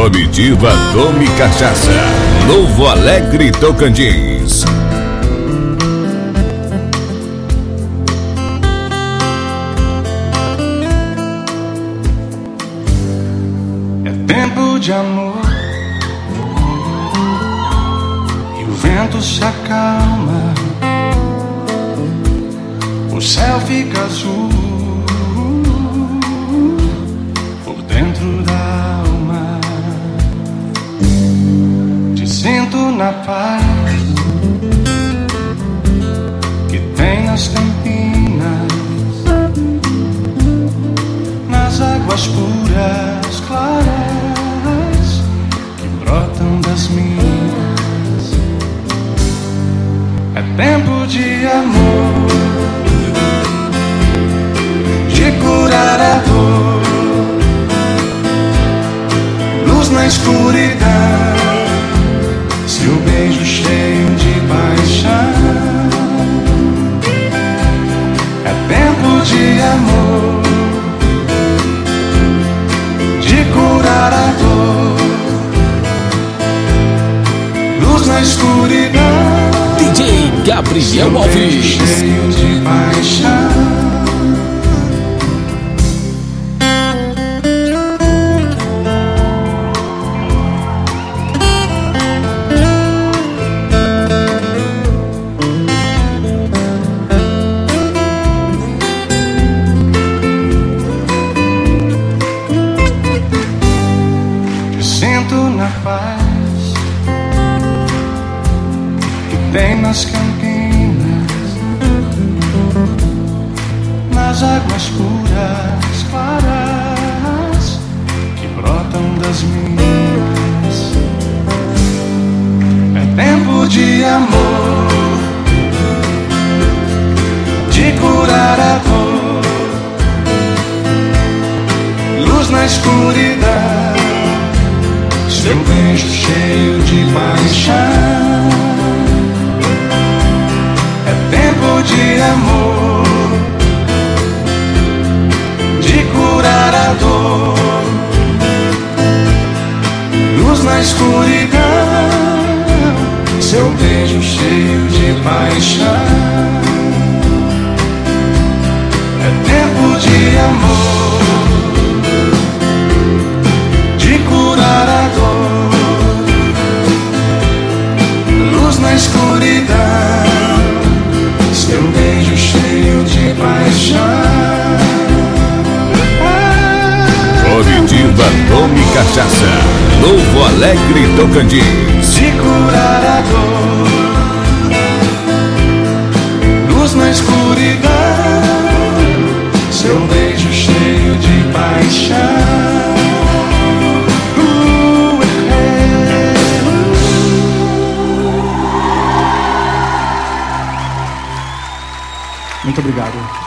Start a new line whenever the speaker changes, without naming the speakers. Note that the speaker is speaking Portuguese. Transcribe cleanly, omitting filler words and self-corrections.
Comitiva Tome Cachaça, Novo Alegre, Tocantins.
É tempo de amor e o vento se acalma, o céu fica azul por dentro da alma. Te sinto na paz que tem nas campinas, nas águas puras, claras, que brotam das minas. É tempo de amor, de curar a dor, luz na escuridão, seu beijo cheio de paixão. É tempo de amor, de curar a dor, luz na escuridão,
DJ Gabriel Alves,
cheio de paixão. Na paz que tem nas campinas, nas águas puras, claras, que brotam das minas. É tempo de amor, de curar a dor, luz na escuridão, seu beijo cheio de paixão. É tempo de amor, de curar a dor, luz na escuridão, seu beijo cheio de paixão. É tempo de amor, de curar a dor, luz na escuridão, seu beijo cheio de paixão.
Comitiva Tome Cachaça, Novo Alegre, Tocantins.
De curar a dor, luz na escuridão, seu beijo cheio de paixão. Muito obrigado.